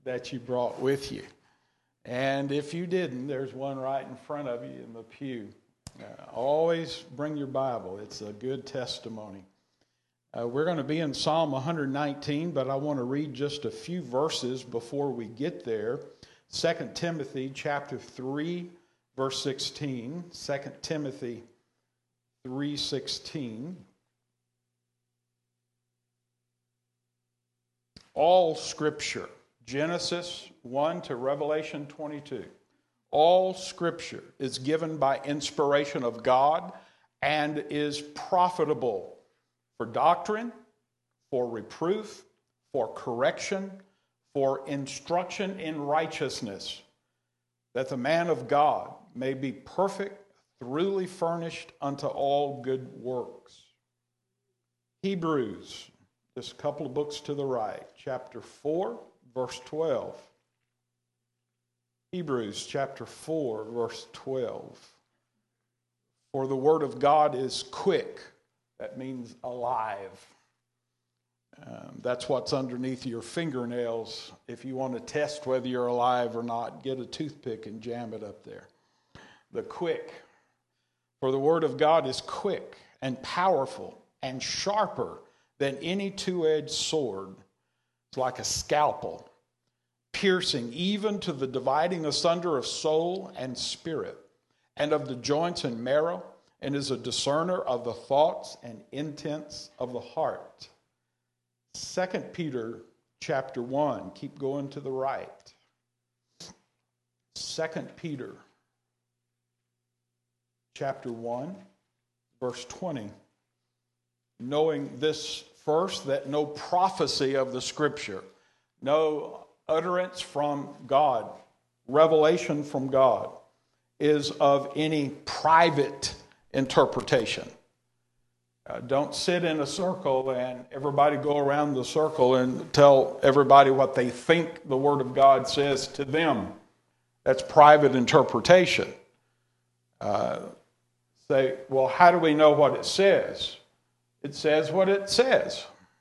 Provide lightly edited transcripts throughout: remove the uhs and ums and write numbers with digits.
that you brought with you. And if you didn't, there's one right in front of you in the pew. Always bring your Bible. It's a good testimony. We're going to be in Psalm 119, but I want to read just a few verses before we get there. 2 Timothy chapter 3, verse 16. 2 Timothy 3:16. All Scripture, Genesis 1 to Revelation 22, all Scripture is given by inspiration of God and is profitable for doctrine, for reproof, for correction, for instruction in righteousness, that the man of God may be perfect, thoroughly furnished unto all good works. Hebrews, just a couple of books to the right, chapter 4, verse 12. Hebrews chapter 4, verse 12. For the word of God is quick. That means alive. That's what's underneath your fingernails. If you want to test whether you're alive or not, get a toothpick and jam it up there. The quick. For the word of God is quick and powerful and sharper than any two-edged sword. It's like a scalpel, piercing even to the dividing asunder of soul and spirit, and of the joints and marrow, and is a discerner of the thoughts and intents of the heart. 2 Peter chapter 1, keep going to the right. 2 Peter chapter 1, verse 20. Knowing this first, that no prophecy of the Scripture, no utterance from God, revelation from God, is of any private interpretation. Don't sit in a circle and everybody go around the circle and tell everybody what they think the Word of God says to them. That's private interpretation. Say, well, how do we know what it says? It says what it says.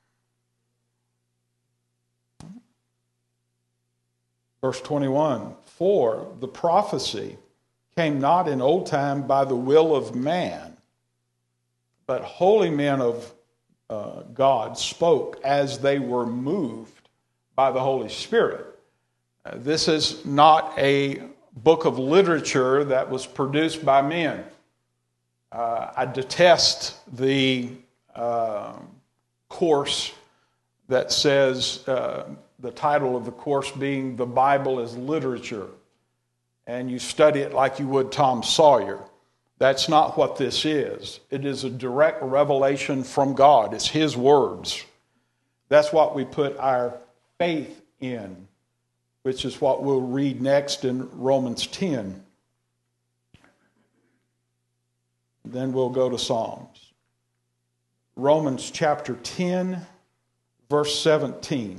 Verse 21, for the prophecy came not in old time by the will of man, but holy men of God spoke as they were moved by the Holy Spirit. This is not a book of literature that was produced by men. I detest the course that says, the title of the course being The Bible is Literature, and you study it like you would Tom Sawyer. That's not what this is. It is a direct revelation from God. It's His words. That's what we put our faith in, which is what we'll read next in Romans 10. Then we'll go to Psalms. Romans chapter 10, verse 17.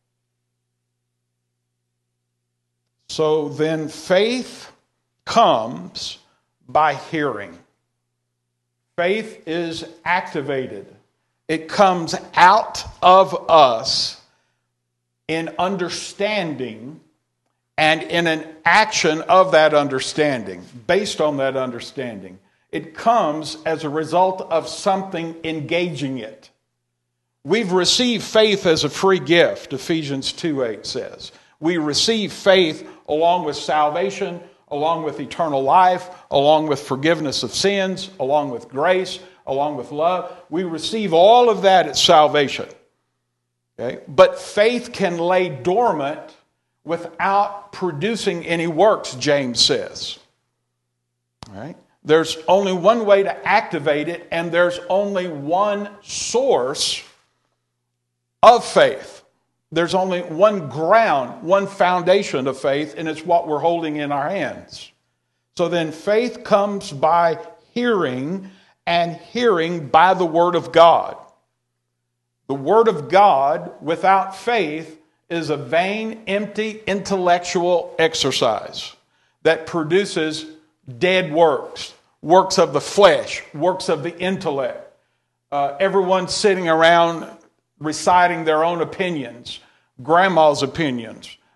So then faith comes by hearing. Faith is activated. It comes out of us in understanding and in an action of that understanding, based on that understanding. It comes as a result of something engaging it. We've received faith as a free gift, Ephesians 2:8 says. We receive faith along with salvation, along with eternal life, along with forgiveness of sins, along with grace, along with love. We receive all of that at salvation. Okay? But faith can lay dormant without producing any works, James says. All right? There's only one way to activate it, and there's only one source of faith. There's only one ground, one foundation of faith, and it's what we're holding in our hands. So then faith comes by hearing, and hearing by the Word of God. The Word of God without faith is a vain, empty, intellectual exercise that produces dead works, works of the flesh, works of the intellect. Everyone sitting around reciting their own opinions, grandma's opinions,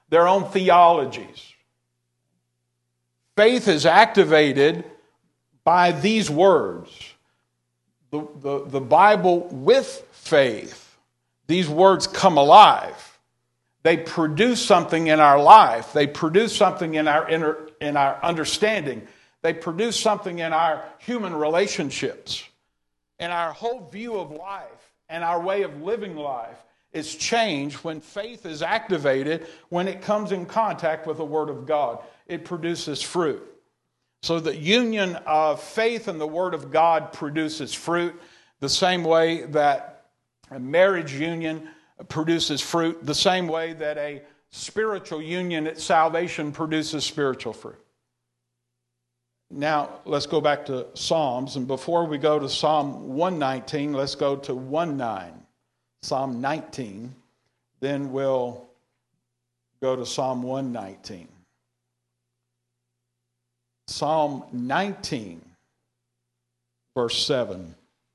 their own theologies. Faith is activated by these words. The Bible with faith. These words come alive. They produce something in our life. They produce something in our understanding. They produce something in our human relationships. And our whole view of life and our way of living life is changed when faith is activated, when it comes in contact with the Word of God. It produces fruit. So the union of faith and the Word of God produces fruit the same way that a marriage union produces fruit, the same way that a spiritual union at salvation produces spiritual fruit. Now, let's go back to Psalms. And before we go to Psalm 119, let's go to 1:9. Psalm 19. Then we'll go to Psalm 119. Psalm 19, verse 7.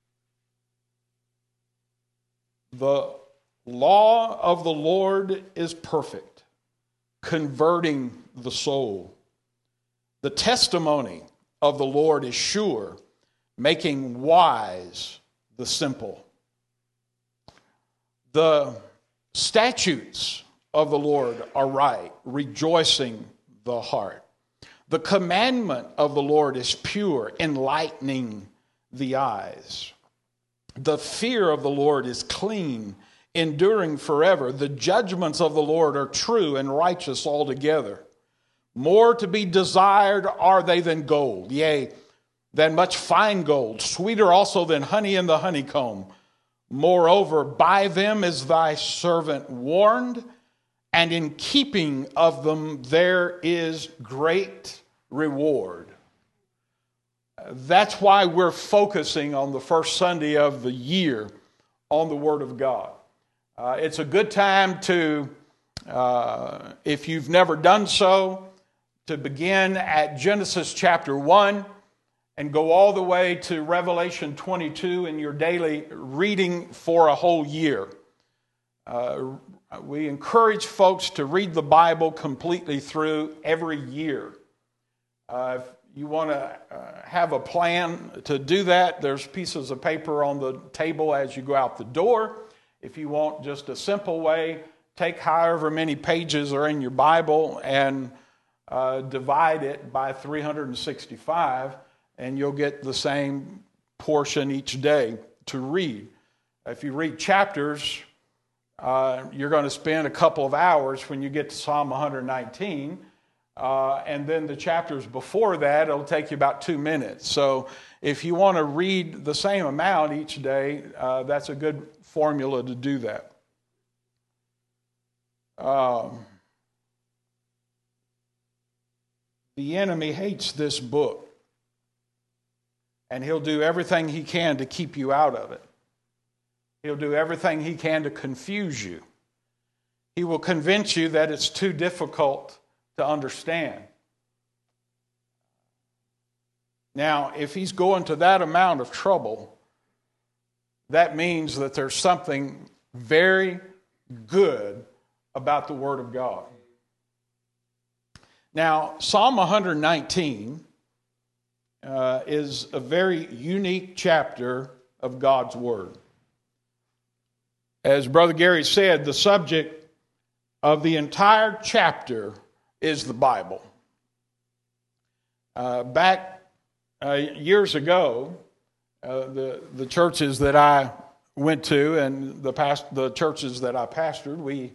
The law of the Lord is perfect, converting the soul. The testimony of the Lord is sure, making wise the simple. The statutes of the Lord are right, rejoicing the heart. The commandment of the Lord is pure, enlightening the eyes. The fear of the Lord is clean, enduring forever. The judgments of the Lord are true and righteous altogether. More to be desired are they than gold, yea, than much fine gold, sweeter also than honey in the honeycomb. Moreover, by them is thy servant warned, and in keeping of them there is great reward. That's why we're focusing on the first Sunday of the year on the Word of God. It's a good time to, if you've never done so, to begin at Genesis chapter 1 and go all the way to Revelation 22 in your daily reading for a whole year. We encourage folks to read the Bible completely through every year. If you want to have a plan to do that, there's pieces of paper on the table as you go out the door. If you want just a simple way, take however many pages are in your Bible and divide it by 365, and you'll get the same portion each day to read. If you read chapters, you're going to spend a couple of hours when you get to Psalm 119, and then the chapters before that, it'll take you about 2 minutes. So if you want to read the same amount each day, that's a good formula to do that. The enemy hates this book, and he'll do everything he can to keep you out of it. He'll do everything he can to confuse you. He will convince you that it's too difficult to understand. Now, if he's going to that amount of trouble, that means that there's something very good about the Word of God. Now, Psalm 119 is a very unique chapter of God's Word. As Brother Gary said, the subject of the entire chapter is the Bible. Back years ago, the churches that I went to and the churches that I pastored, we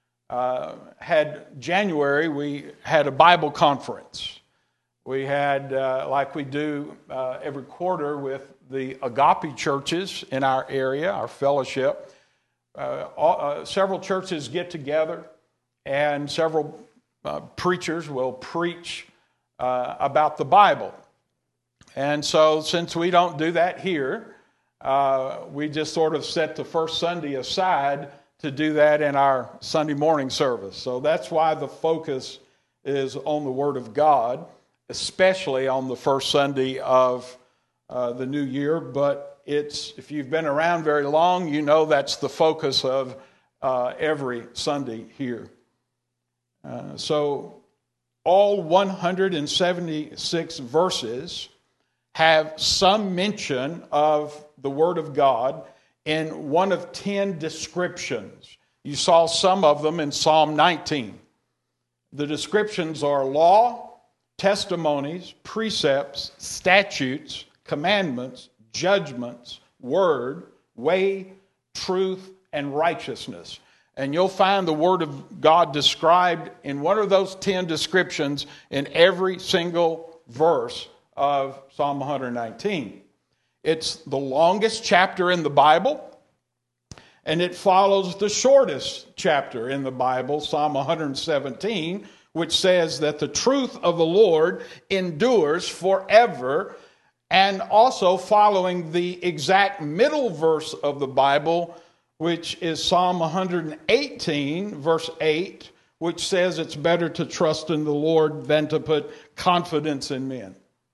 we had a Bible conference. We had, like we do every quarter with the Agape churches in our area, our fellowship, several churches get together and several preachers will preach about the Bible. And so since we don't do that here, we just sort of set the first Sunday aside to do that in our Sunday morning service. So that's why the focus is on the Word of God, especially on the first Sunday of the new year. But if you've been around very long, you know that's the focus of every Sunday here. So all 176 verses have some mention of the Word of God in one of 10 descriptions. You saw some of them in Psalm 19. The descriptions are law, testimonies, precepts, statutes, commandments, judgments, word, way, truth, and righteousness. And you'll find the Word of God described in one of those 10 descriptions in every single verse of Psalm 119. It's the longest chapter in the Bible, and it follows the shortest chapter in the Bible, Psalm 117, which says that the truth of the Lord endures forever, and also following the exact middle verse of the Bible, which is Psalm 118, verse 8, which says it's better to trust in the Lord than to put confidence in men.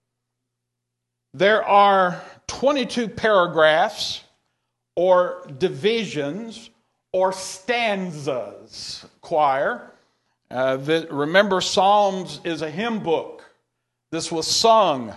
There are 22 paragraphs or divisions or stanzas, choir. Remember, Psalms is a hymn book. This was sung.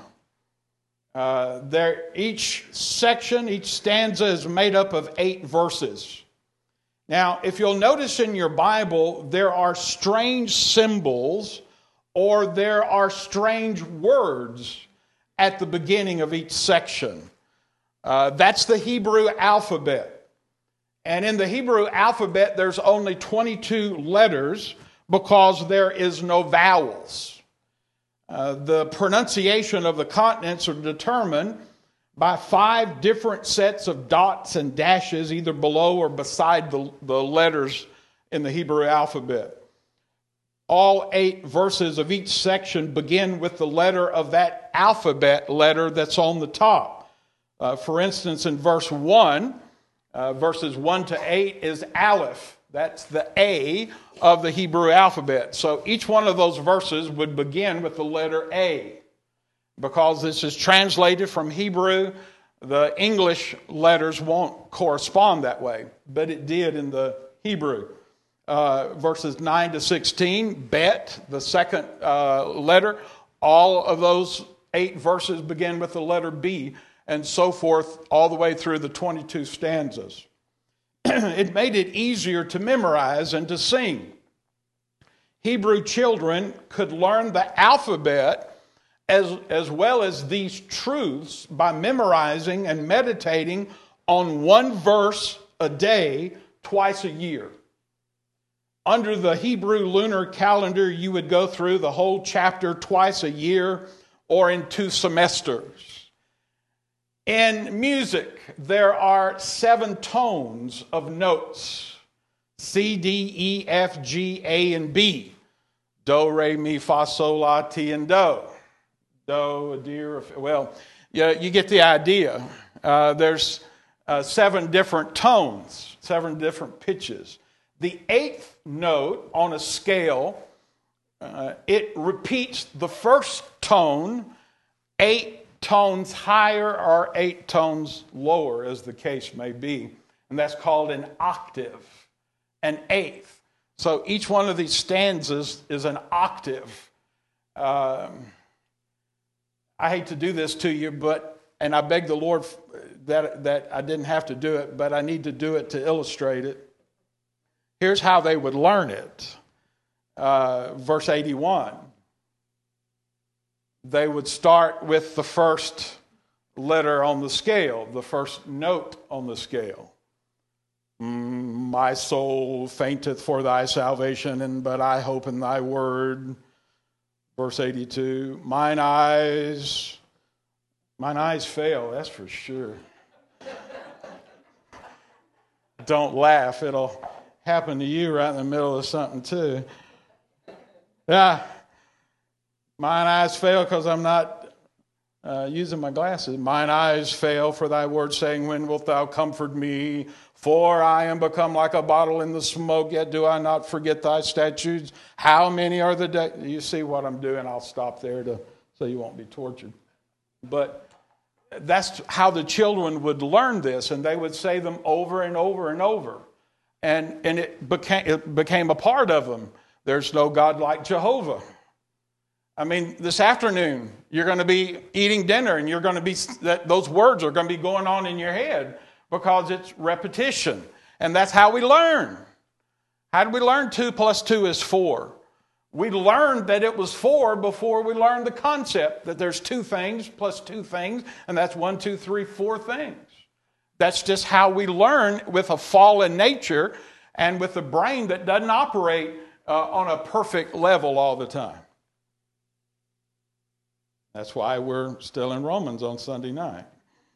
Each section, each stanza is made up of 8 verses. Now, if you'll notice in your Bible, there are strange symbols or there are strange words at the beginning of each section. That's the Hebrew alphabet. And in the Hebrew alphabet, there's only 22 letters because there is no vowels. The pronunciation of the consonants are determined by 5 different sets of dots and dashes, either below or beside the letters in the Hebrew alphabet. All 8 verses of each section begin with the letter of that alphabet letter that's on the top. For instance, in verse 1, verses 1 to 8 is Aleph. That's the A of the Hebrew alphabet. So each one of those verses would begin with the letter A. Because this is translated from Hebrew, the English letters won't correspond that way, but it did in the Hebrew. Verses 9 to 16, Bet, the second letter, all of those 8 verses begin with the letter B, and so forth, all the way through the 22 stanzas. It made it easier to memorize and to sing. Hebrew children could learn the alphabet as well as these truths by memorizing and meditating on one verse a day, twice a year. Under the Hebrew lunar calendar, you would go through the whole chapter twice a year or in 2 semesters. In music, there are 7 tones of notes: C, D, E, F, G, A, and B. Do, re, mi, fa, sol, la, ti, and do. Do, a deer, well, yeah, you get the idea. There's 7 different tones, 7 different pitches. The 8th note on a scale, it repeats the first tone 8 tones higher or 8 tones lower, as the case may be. And that's called an octave, an eighth. So each one of these stanzas is an octave. I hate to do this to you, and I beg the Lord that I didn't have to do it, but I need to do it to illustrate it. Here's how they would learn it. Verse 81. They would start with the first letter on the scale, the first note on the scale. My soul fainteth for thy salvation, but I hope in thy word. Verse 82, mine eyes fail, that's for sure. Don't laugh, it'll happen to you right in the middle of something too. Yeah. Mine eyes fail because I'm not using my glasses. Mine eyes fail for thy word, saying, when wilt thou comfort me? For I am become like a bottle in the smoke, yet do I not forget thy statutes. How many are the days? You see what I'm doing? I'll stop there so you won't be tortured. But that's how the children would learn this, and they would say them over and over and over. And it became a part of them. There's no God like Jehovah. I mean, this afternoon, you're going to be eating dinner and those words are going to be going on in your head because it's repetition. And that's how we learn. How did we learn 2 plus 2 is 4? We learned that it was 4 before we learned the concept that there's 2 things plus 2 things, and that's 1, 2, 3, 4 things. That's just how we learn with a fallen nature and with a brain that doesn't operate on a perfect level all the time. That's why we're still in Romans on Sunday night.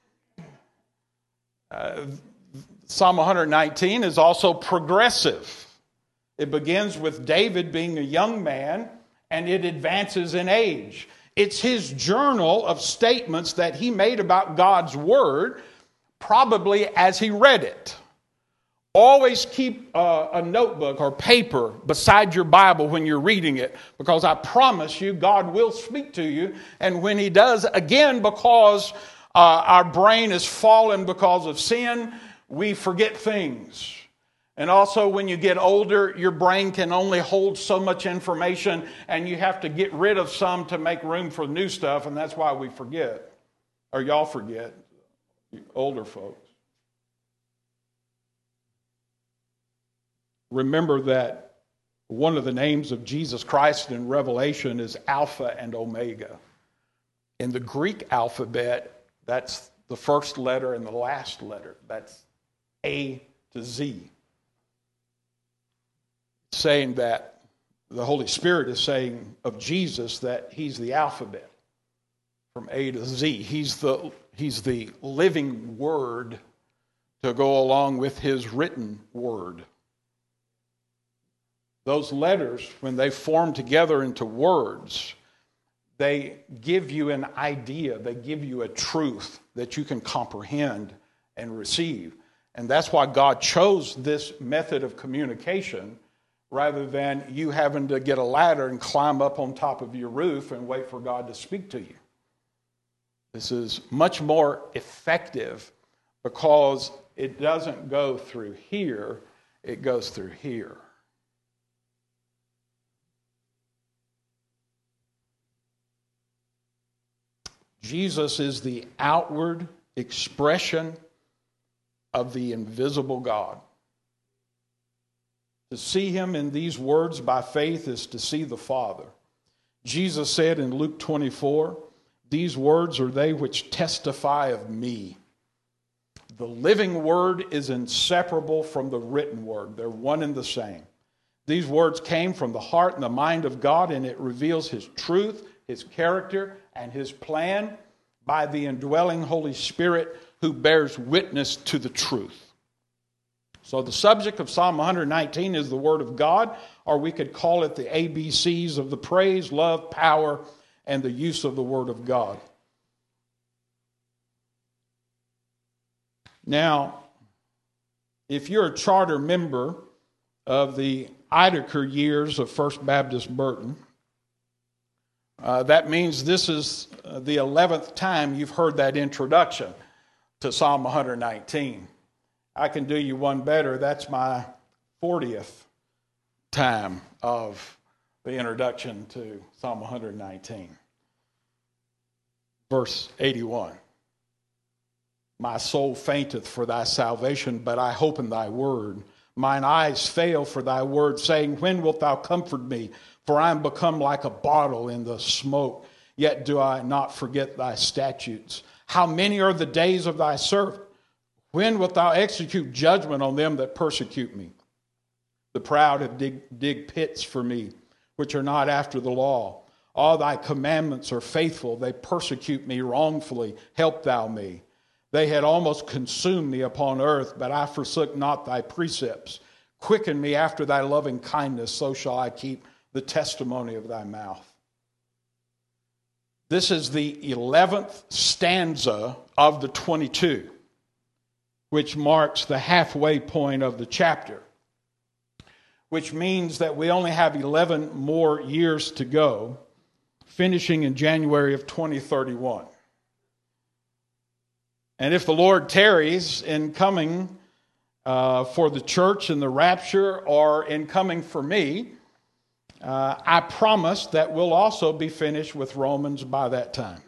Psalm 119 is also progressive. It begins with David being a young man, and it advances in age. It's his journal of statements that he made about God's word, probably as he read it. Always keep a notebook or paper beside your Bible when you're reading it, because I promise you God will speak to you. And when he does, again, because our brain is fallen because of sin, we forget things. And also when you get older, your brain can only hold so much information, and you have to get rid of some to make room for new stuff, and that's why we forget. Or y'all forget, you older folks. Remember that one of the names of Jesus Christ in Revelation is Alpha and Omega. In the Greek alphabet, that's the first letter and the last letter. That's A to Z. Saying that the Holy Spirit is saying of Jesus that he's the alphabet from A to Z. He's the living word to go along with his written word. Those letters, when they form together into words, they give you an idea. They give you a truth that you can comprehend and receive. And that's why God chose this method of communication rather than you having to get a ladder and climb up on top of your roof and wait for God to speak to you. This is much more effective because it doesn't go through here, it goes through here. Jesus is the outward expression of the invisible God. To see him in these words by faith is to see the Father. Jesus said in Luke 24, "These words are they which testify of me." The living word is inseparable from the written word. They're one and the same. These words came from the heart and the mind of God, and it reveals his truth, his character, and his plan by the indwelling Holy Spirit who bears witness to the truth. So the subject of Psalm 119 is the Word of God, or we could call it the ABCs of the praise, love, power, and the use of the Word of God. Now, if you're a charter member of the Idacare years of First Baptist Burton, that means this is the 11th time you've heard that introduction to Psalm 119. I can do you one better. That's my 40th time of the introduction to Psalm 119. Verse 81. My soul fainteth for thy salvation, but I hope in thy word. Mine eyes fail for thy word, saying, when wilt thou comfort me? For I am become like a bottle in the smoke, yet do I not forget thy statutes. How many are the days of thy servant? When wilt thou execute judgment on them that persecute me? The proud have dig pits for me, which are not after the law. All thy commandments are faithful. They persecute me wrongfully. Help thou me. They had almost consumed me upon earth, but I forsook not thy precepts. Quicken me after thy loving kindness, so shall I keep the testimony of thy mouth. This is the 11th stanza of the 22, which marks the halfway point of the chapter, which means that we only have 11 more years to go, finishing in January of 2031. And if the Lord tarries in coming for the church in the rapture, or in coming for me, I promise that we'll also be finished with Romans by that time.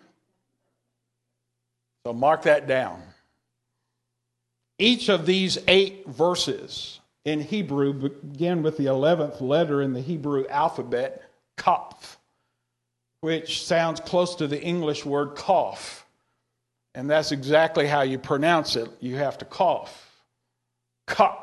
So mark that down. Each of these 8 verses in Hebrew begin with the 11th letter in the Hebrew alphabet, Kaf, which sounds close to the English word cough. And that's exactly how you pronounce it. You have to cough. Kaf.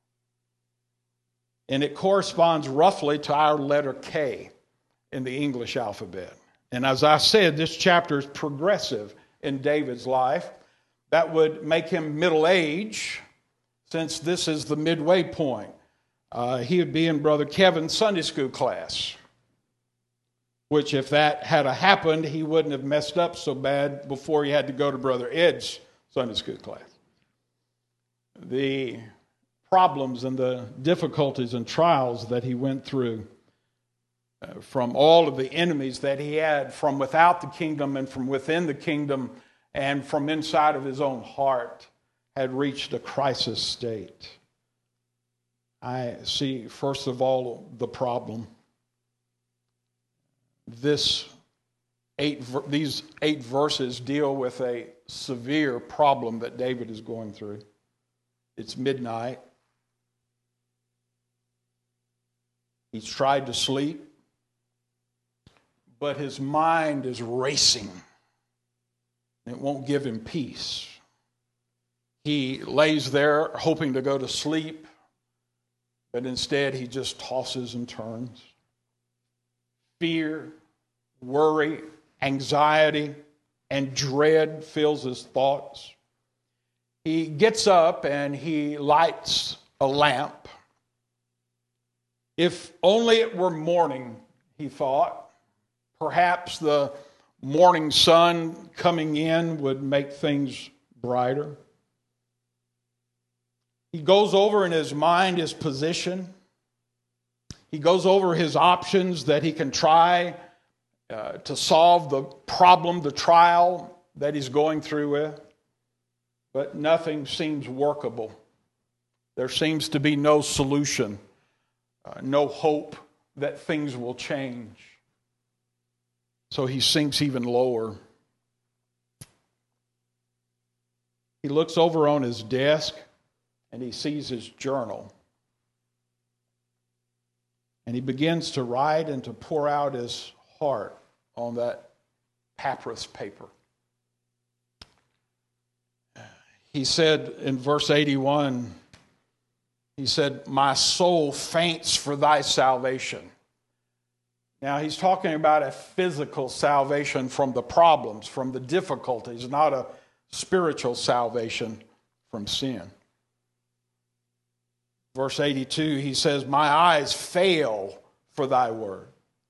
And it corresponds roughly to our letter K in the English alphabet. And as I said, this chapter is progressive in David's life. That would make him middle-aged, since this is the midway point. He would be in Brother Kevin's Sunday school class, which if that had happened, he wouldn't have messed up so bad before he had to go to Brother Ed's Sunday school class. The problems and the difficulties and trials that he went through from all of the enemies that he had from without the kingdom and from within the kingdom and from inside of his own heart had reached a crisis state. I see, first of all, the problem. These 8 verses deal with a severe problem that David is going through. It's midnight. He's tried to sleep, but his mind is racing. It won't give him peace. He lays there hoping to go to sleep, but instead he just tosses and turns. Fear, worry, anxiety, and dread fills his thoughts. He gets up and he lights a lamp. If only it were morning, he thought. Perhaps the morning sun coming in would make things brighter. He goes over in his mind his position. He goes over his options that he can try to solve the problem, the trial that he's going through with. But nothing seems workable. There seems to be no solution, no hope that things will change. So he sinks even lower. He looks over on his desk and he sees his journal. And he begins to write and to pour out his heart on that papyrus paper. He said in verse 81, he said, "My soul faints for thy salvation." Now he's talking about a physical salvation from the problems, from the difficulties, not a spiritual salvation from sin. Verse 82, he says, "My eyes fail for thy word."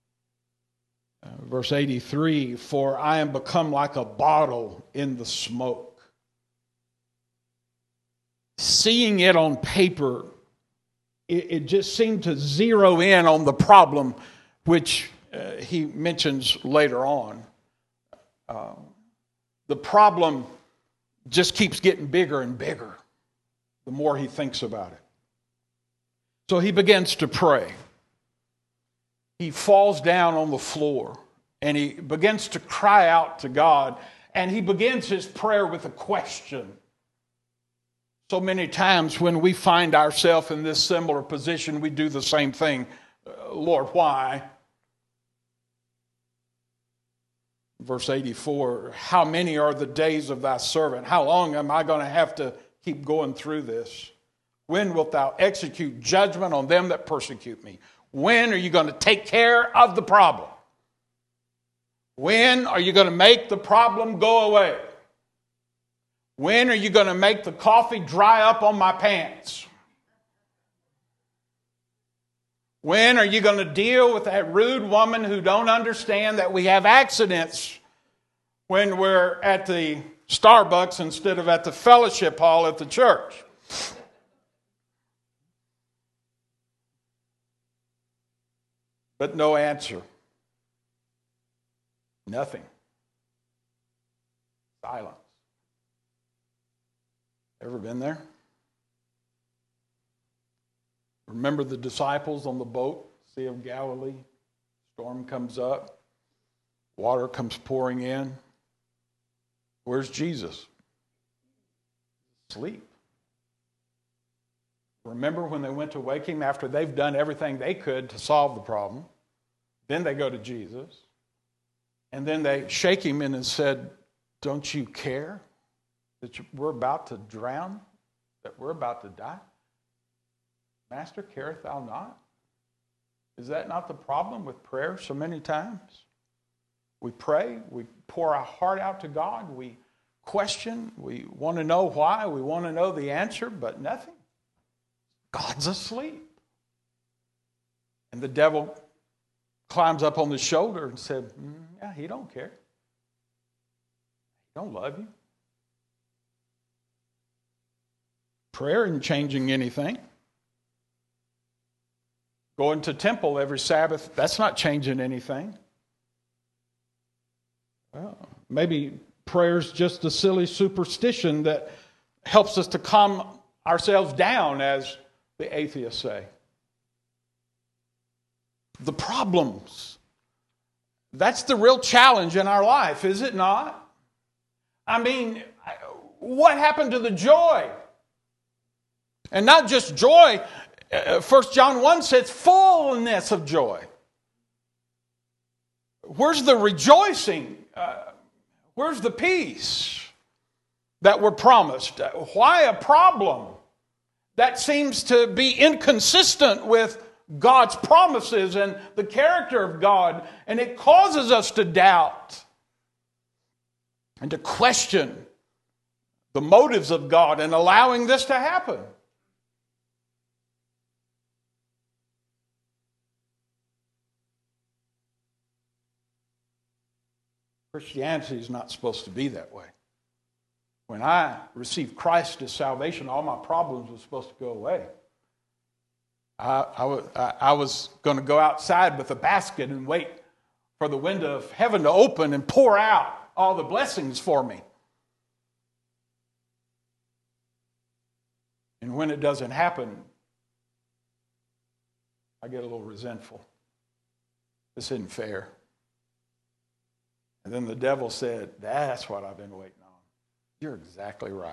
Verse 83, "For I am become like a bottle in the smoke." Seeing it on paper, it just seemed to zero in on the problem, which he mentions later on. The problem just keeps getting bigger and bigger the more he thinks about it. So he begins to pray. He falls down on the floor and he begins to cry out to God, and he begins his prayer with a question. So many times when we find ourselves in this similar position, we do the same thing. Lord, why? Verse 84, "How many are the days of thy servant? How long am I going to have to keep going through this? When wilt thou execute judgment on them that persecute me? When are you going to take care of the problem? When are you going to make the problem go away? When are you going to make the coffee dry up on my pants? When are you going to deal with that rude woman who don't understand that we have accidents when we're at the Starbucks instead of at the fellowship hall at the church?" But no answer. Nothing. Silence. Ever been there? Remember the disciples on the boat, Sea of Galilee? Storm comes up. Water comes pouring in. Where's Jesus? Asleep. Remember when they went to wake him after they've done everything they could to solve the problem? Then they go to Jesus. And then they shake him and said, don't you care that we're about to drown? That we're about to die? Master, careth thou not? Is that not the problem with prayer so many times? We pray, we pour our heart out to God, we question, we want to know why, we want to know the answer, but nothing. God's asleep. And the devil climbs up on the shoulder and said, yeah, he don't care. He don't love you. Prayer isn't changing anything. Going to temple every Sabbath, that's not changing anything. Well, maybe prayer's just a silly superstition that helps us to calm ourselves down, as the atheists say. The problems. That's the real challenge in our life, is it not? I mean, what happened to the joy? And not just joy. 1 John 1 says fullness of joy. Where's the rejoicing? Where's the peace that we're promised? Why a problem that seems to be inconsistent with God's promises and the character of God, and it causes us to doubt and to question the motives of God in allowing this to happen? Christianity is not supposed to be that way. When I received Christ as salvation, all my problems were supposed to go away. I was going to go outside with a basket and wait for the window of heaven to open and pour out all the blessings for me. And when it doesn't happen, I get a little resentful. This isn't fair. And then the devil said, that's what I've been waiting on. You're exactly right.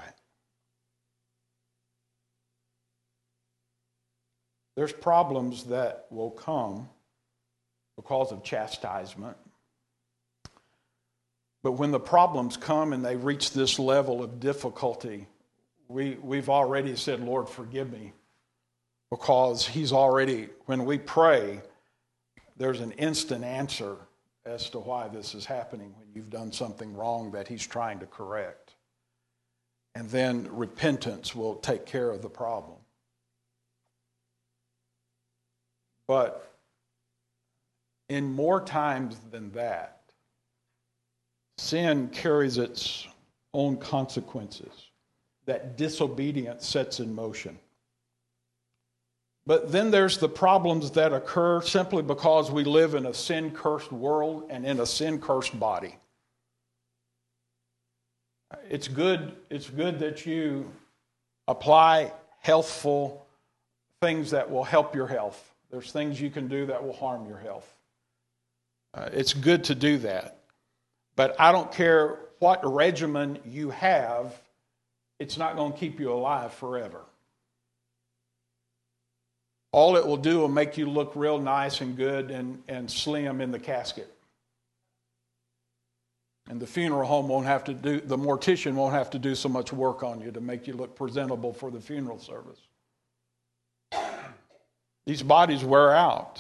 There's problems that will come because of chastisement. But when the problems come and they reach this level of difficulty, we've already said, Lord, forgive me. Because he's already, when we pray, there's an instant answer as to why this is happening when you've done something wrong that he's trying to correct. And then repentance will take care of the problem. But in more times than that, sin carries its own consequences that disobedience sets in motion. But then there's the problems that occur simply because we live in a sin-cursed world and in a sin-cursed body. It's good that you apply healthful things that will help your health. There's things you can do that will harm your health. It's good to do that. But I don't care what regimen you have, it's not going to keep you alive forever. All it will do will make you look real nice and good and slim in the casket. And the funeral home won't have to do, the mortician won't have to do so much work on you to make you look presentable for the funeral service. These bodies wear out.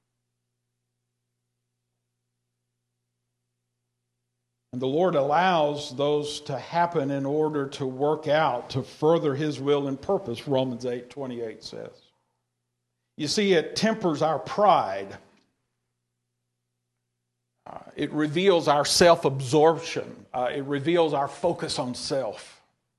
And the Lord allows those to happen in order to work out, to further his will and purpose, Romans 8:28 says. You see, it tempers our pride. It reveals our self-absorption. It reveals our focus on self.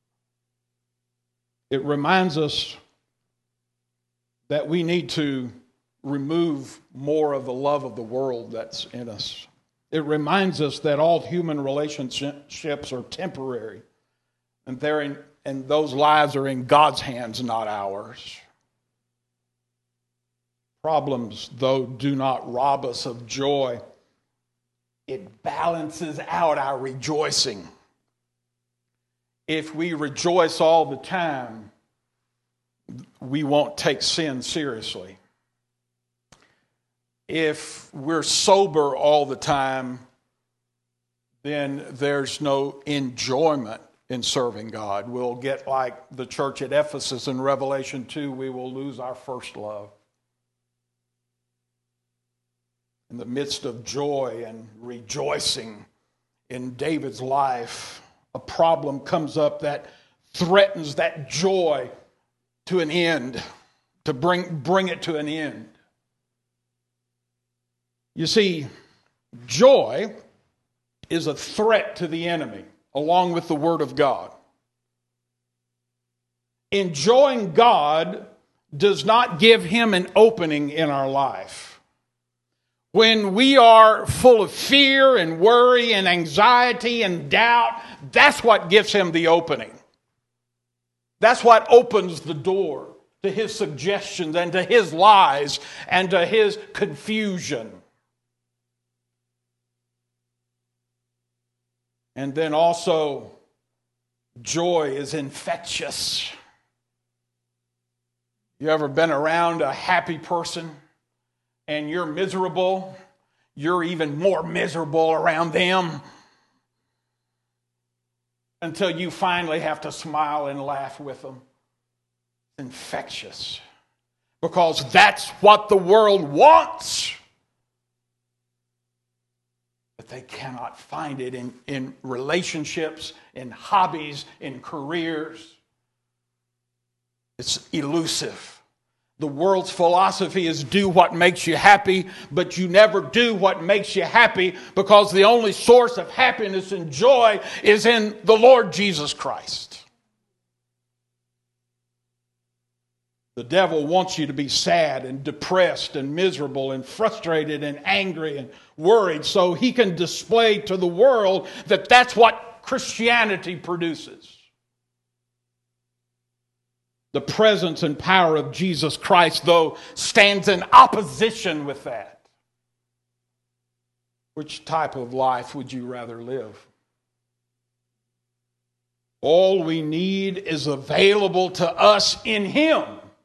It reminds us that we need to remove more of the love of the world that's in us. It reminds us that all human relationships are temporary, and those lives are in God's hands, not ours. Problems, though, do not rob us of joy. It balances out our rejoicing. If we rejoice all the time, we won't take sin seriously. If we're sober all the time, then there's no enjoyment in serving God. We'll get like the church at Ephesus in Revelation 2, we will lose our first love. In the midst of joy and rejoicing in David's life, a problem comes up that threatens that joy to an end, to bring it to an end. You see, joy is a threat to the enemy, along with the Word of God. Enjoying God does not give him an opening in our life. When we are full of fear and worry and anxiety and doubt, that's what gives him the opening. That's what opens the door to his suggestions and to his lies and to his confusion. And then also, joy is infectious. You ever been around a happy person and you're miserable? You're even more miserable around them until you finally have to smile and laugh with them. It's infectious because that's what the world wants. But they cannot find it in relationships, in hobbies, in careers. It's elusive. The world's philosophy is do what makes you happy, but you never do what makes you happy because the only source of happiness and joy is in the Lord Jesus Christ. The devil wants you to be sad and depressed and miserable and frustrated and angry and worried so he can display to the world that that's what Christianity produces. The presence and power of Jesus Christ, though, stands in opposition with that. Which type of life would you rather live? All we need is available to us in Him.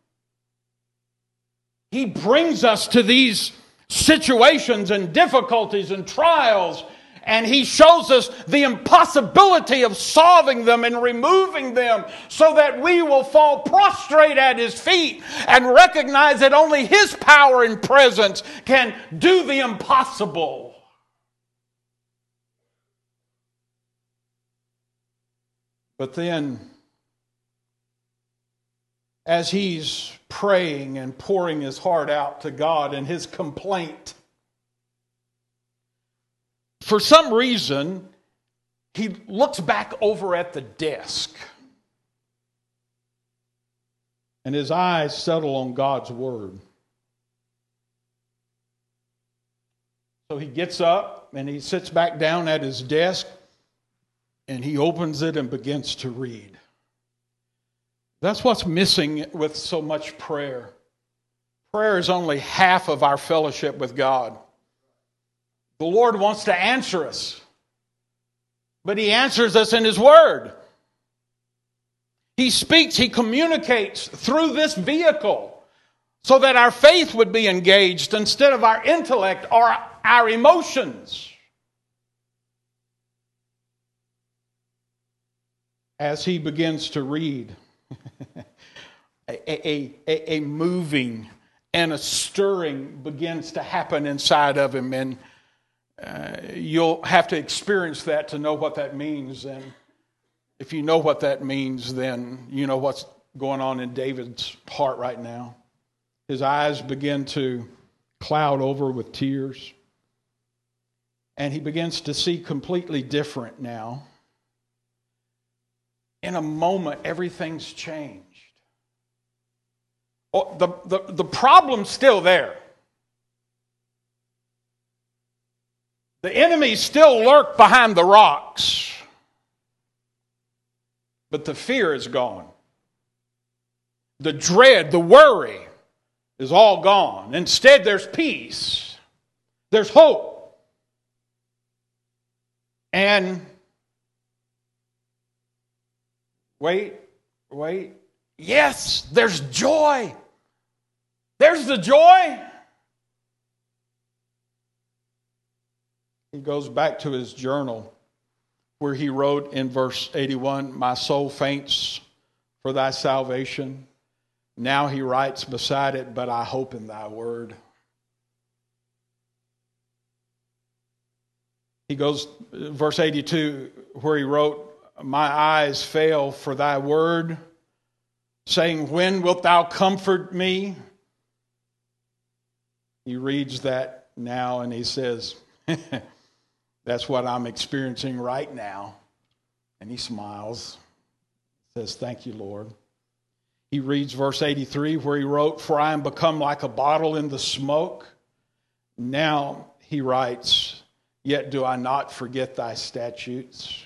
He brings us to these situations and difficulties and trials, and He shows us the impossibility of solving them and removing them so that we will fall prostrate at His feet and recognize that only His power and presence can do the impossible. But then, as he's praying and pouring his heart out to God and his complaint, for some reason, he looks back over at the desk and his eyes settle on God's word. So he gets up and he sits back down at his desk and he opens it and begins to read. That's what's missing with so much prayer. Prayer is only half of our fellowship with God. The Lord wants to answer us, but He answers us in His Word. He speaks, He communicates through this vehicle so that our faith would be engaged instead of our intellect or our emotions. As he begins to read, a moving and a stirring begins to happen inside of him, and you'll have to experience that to know what that means. And if you know what that means, then you know what's going on in David's heart right now. His eyes begin to cloud over with tears, and he begins to see completely different now. In a moment, everything's changed. Oh, the problem's still there. The enemies still lurk behind the rocks. But the fear is gone. The dread, the worry is all gone. Instead, there's peace. There's hope. And wait. Yes, there's joy. There's the joy. He goes back to his journal where he wrote in verse 81, "My soul faints for thy salvation." Now he writes beside it, "But I hope in thy word." He goes, verse 82, where he wrote, "My eyes fail for thy word, saying, when wilt thou comfort me?" He reads that now and he says, "That's what I'm experiencing right now." And he smiles, says, "Thank you, Lord." He reads verse 83 where he wrote, "For I am become like a bottle in the smoke." Now he writes, "Yet do I not forget thy statutes."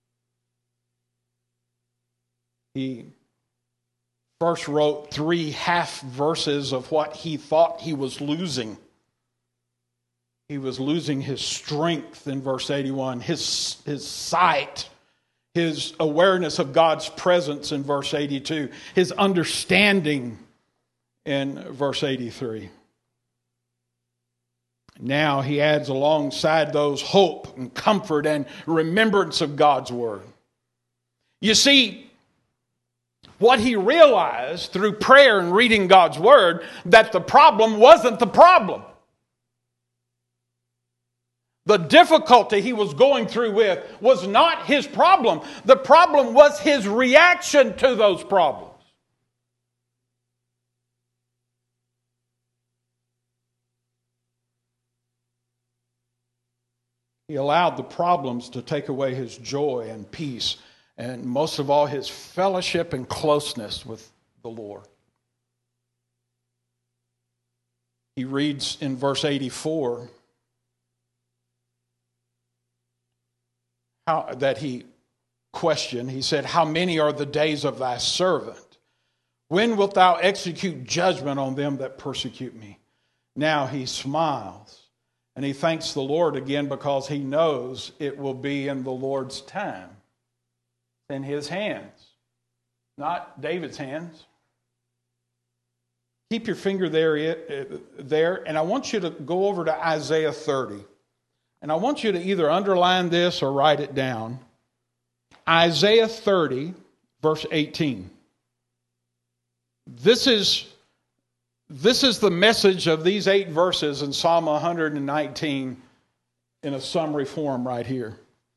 He first wrote 3 half verses of what he thought he was losing. He was losing his strength in verse 81, his sight, his awareness of God's presence in verse 82, his understanding in verse 83. Now he adds alongside those hope and comfort and remembrance of God's word. You see, what he realized through prayer and reading God's word, that the problem wasn't the problem. The difficulty he was going through with was not his problem. The problem was his reaction to those problems. He allowed the problems to take away his joy and peace, and most of all, his fellowship and closeness with the Lord. He reads in verse 84 that he questioned. He said, "How many are the days of thy servant? When wilt thou execute judgment on them that persecute me?" Now he smiles and he thanks the Lord again because he knows it will be in the Lord's time, in his hands, not David's hands. Keep your finger there, and I want you to go over to Isaiah 30. And I want you to either underline this or write it down. Isaiah 30, verse 18. This is the message of these 8 verses in Psalm 119 in a summary form right here.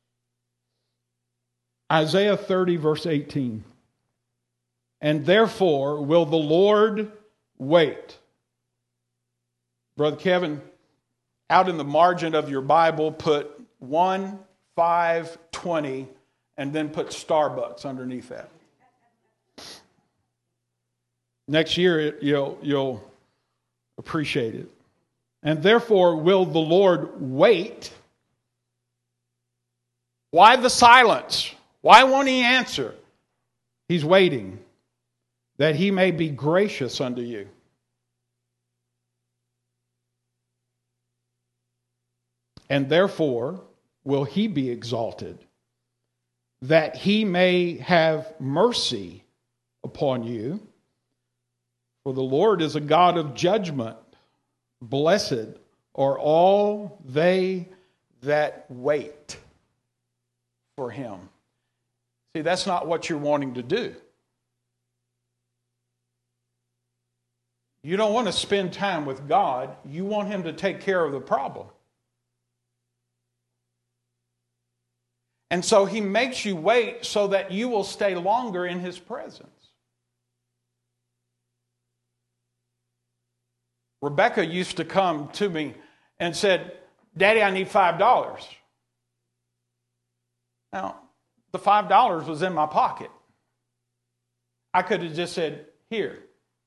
Isaiah 30, verse 18. "And therefore will the Lord wait." Brother Kevin, out in the margin of your Bible, put 1, 5, 20, and then put Starbucks underneath that. Next year, you'll appreciate it. "And therefore will the Lord wait." Why the silence? Why won't he answer? He's waiting that he may be gracious unto you. "And therefore will he be exalted, that he may have mercy upon you. For the Lord is a God of judgment. Blessed are all they that wait for him." See, that's not what you're wanting to do. You don't want to spend time with God. You want him to take care of the problem. And so he makes you wait so that you will stay longer in his presence. Rebecca used to come to me and said, "Daddy, I need $5. Now, the $5 was in my pocket. I could have just said, "Here."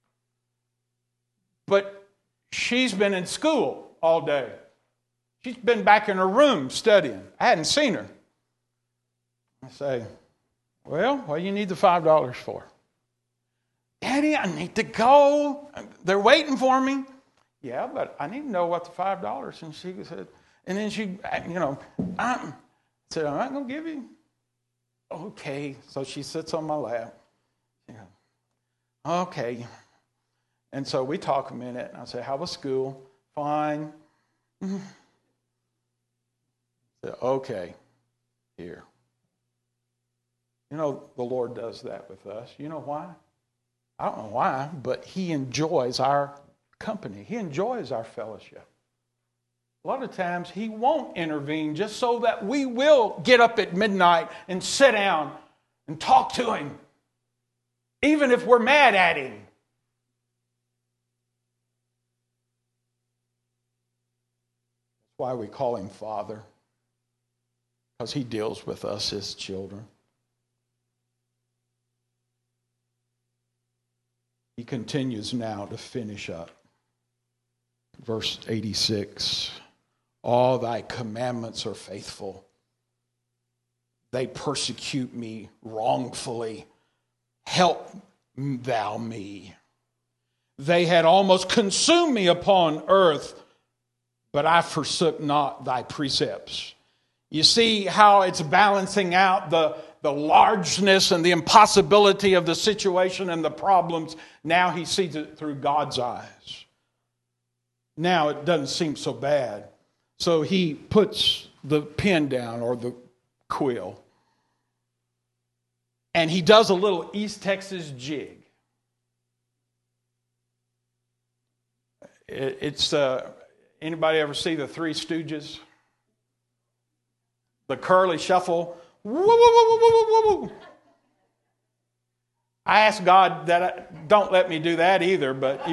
But she's been in school all day. She's been back in her room studying. I hadn't seen her. I say, "Well, what do you need the $5 for?" Daddy, I need to go. They're waiting for me. Yeah, but I need to know what the $5. And she said, and then she, I said, I'm not going to give you. Okay. So she sits on my lap. Okay. And so we talk a minute. And I say, how was school? Fine. I said, okay. Here. The Lord does that with us. You know why? I don't know why, but He enjoys our company. He enjoys our fellowship. A lot of times He won't intervene just so that we will get up at midnight and sit down and talk to Him, even if we're mad at Him. That's why we call Him Father, because He deals with us as children. He continues now to finish up. Verse 86, all thy commandments are faithful. They persecute me wrongfully. Help thou me. They had almost consumed me upon earth, but I forsook not thy precepts. You see how it's balancing out the largeness and the impossibility of the situation and the problems. Now he sees it through God's eyes. Now it doesn't seem so bad. So he puts the pen down, or the quill, and he does a little East Texas jig. It's anybody ever see the Three Stooges? The curly shuffle. Woo, woo, woo, woo, woo, woo, woo. I asked God that don't let me do that either, but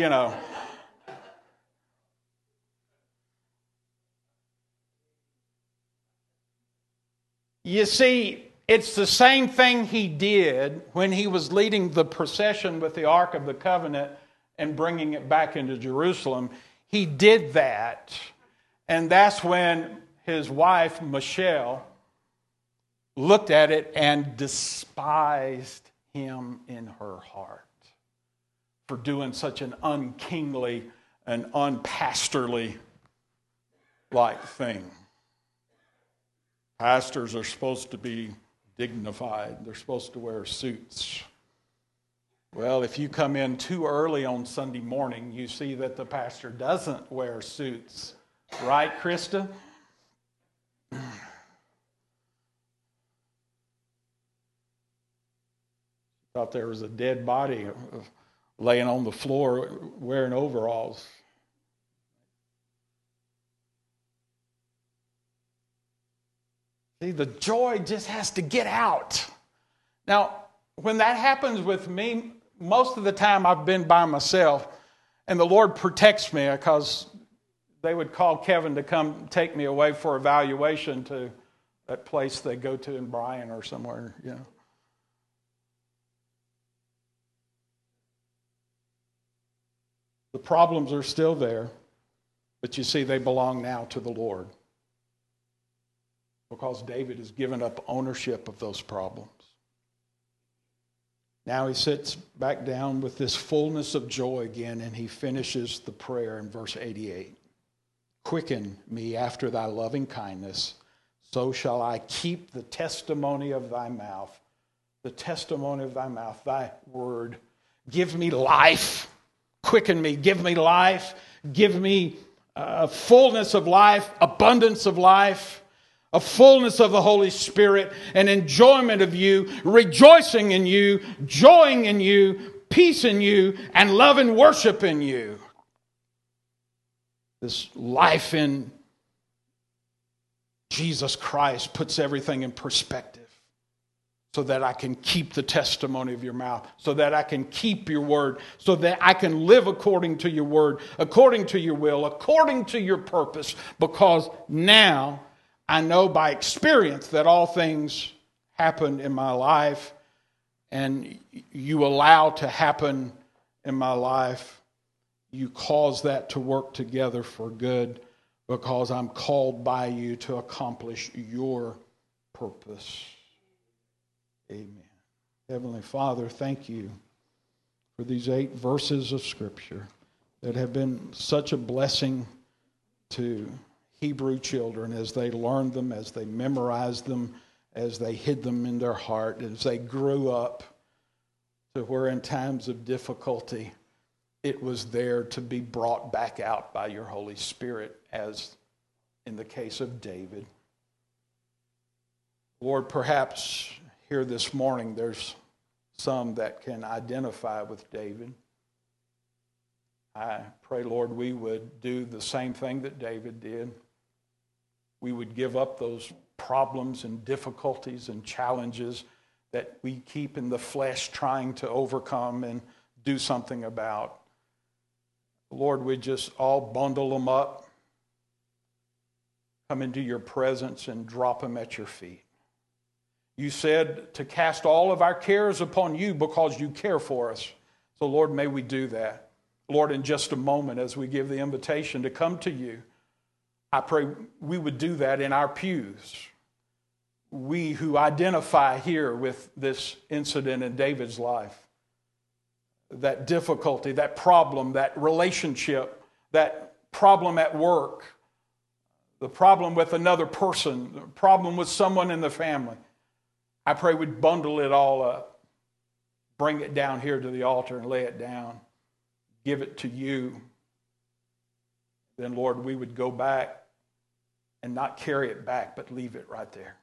You see, it's the same thing he did when he was leading the procession with the Ark of the Covenant and bringing it back into Jerusalem. He did that, and that's when his wife, Michelle, looked at it and despised him in her heart for doing such an unkingly and unpastorly like thing. Pastors are supposed to be dignified. They're supposed to wear suits. Well, if you come in too early on Sunday morning, you see that the pastor doesn't wear suits. Right, Krista? Thought there was a dead body laying on the floor wearing overalls. See, the joy just has to get out. Now, when that happens with me, most of the time I've been by myself, and the Lord protects me, because they would call Kevin to come take me away for evaluation to that place they go to in Bryan or somewhere, The problems are still there, but you see, they belong now to the Lord, because David has given up ownership of those problems. Now he sits back down with this fullness of joy again, and he finishes the prayer in verse 88. Quicken me after thy loving kindness, so shall I keep the testimony of thy mouth. The testimony of thy mouth, thy word. Give me life. Quicken me. Give me life. Give me fullness of life, abundance of life, a fullness of the Holy Spirit, an enjoyment of you, rejoicing in you, joying in you, peace in you, and love and worship in you. This life in Jesus Christ puts everything in perspective, so that I can keep the testimony of your mouth, so that I can keep your word, so that I can live according to your word, according to your will, according to your purpose, because now I know by experience that all things happen in my life, and you allow to happen in my life. You cause that to work together for good, because I'm called by you to accomplish your purpose. Amen. Heavenly Father, thank you for these 8 verses of Scripture that have been such a blessing to Hebrew children as they learned them, as they memorized them, as they hid them in their heart, as they grew up to where in times of difficulty it was there to be brought back out by your Holy Spirit, as in the case of David. Lord, perhaps here this morning there's some that can identify with David. I pray, Lord, we would do the same thing that David did. We would give up those problems and difficulties and challenges that we keep in the flesh trying to overcome and do something about. Lord, we just all bundle them up, come into your presence and drop them at your feet. You said to cast all of our cares upon you because you care for us. So, Lord, may we do that. Lord, in just a moment, as we give the invitation to come to you, I pray we would do that in our pews. We who identify here with this incident in David's life, that difficulty, that problem, that relationship, that problem at work, the problem with another person, the problem with someone in the family. I pray we'd bundle it all up, bring it down here to the altar and lay it down, give it to you. Then, Lord, we would go back and not carry it back, but leave it right there.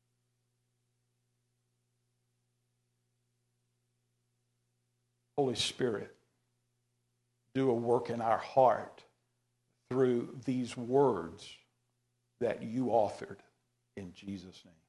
Holy Spirit, do a work in our heart through these words that you authored in Jesus' name.